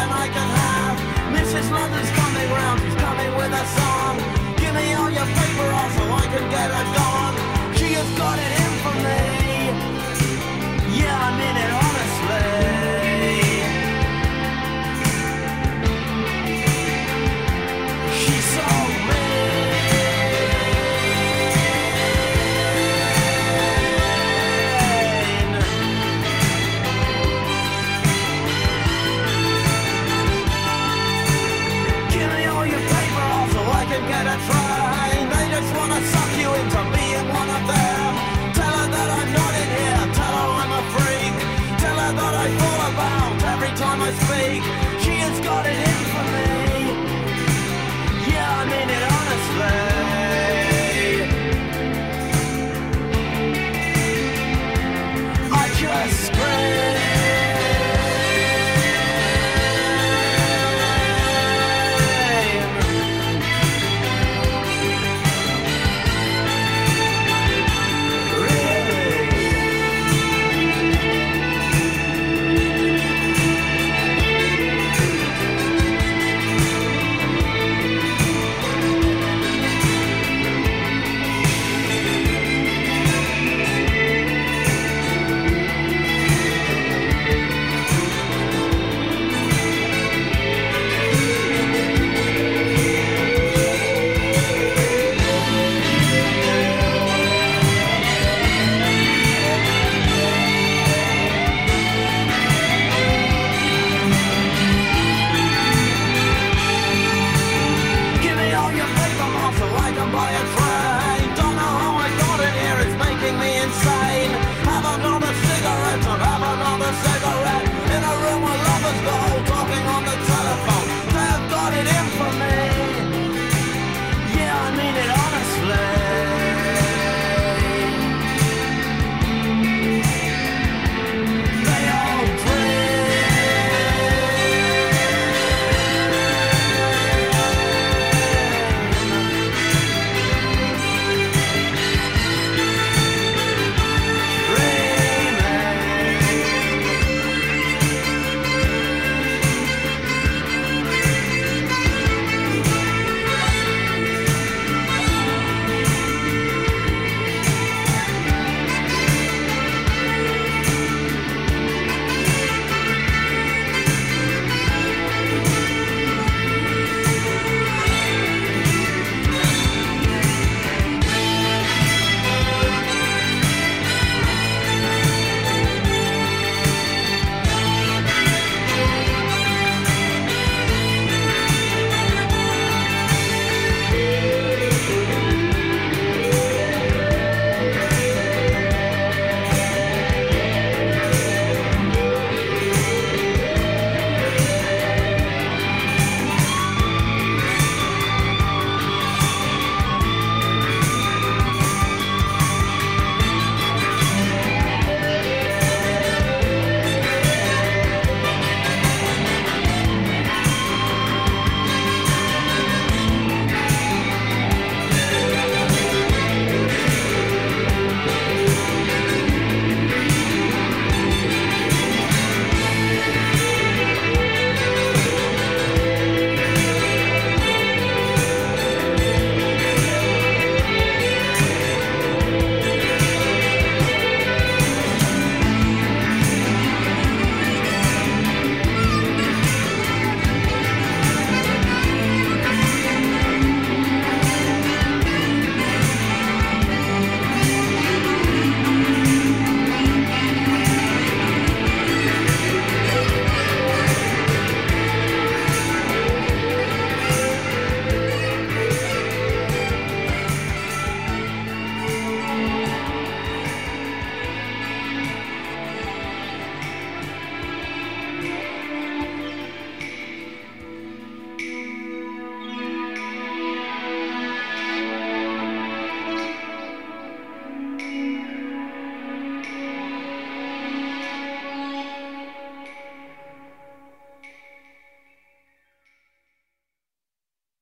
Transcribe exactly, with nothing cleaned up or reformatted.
than I can have. Missus London's coming round, she's coming with a song. Give me all your paper off so I can get her gone. She has got it in for me. Yeah, I mean it honestly. She sold me. Give me all your paper off so I can get a train. They just wanna suck you into being one of them. Tell her that I'm not in here. Tell her I'm a freak. Tell her that I fall about every time I speak.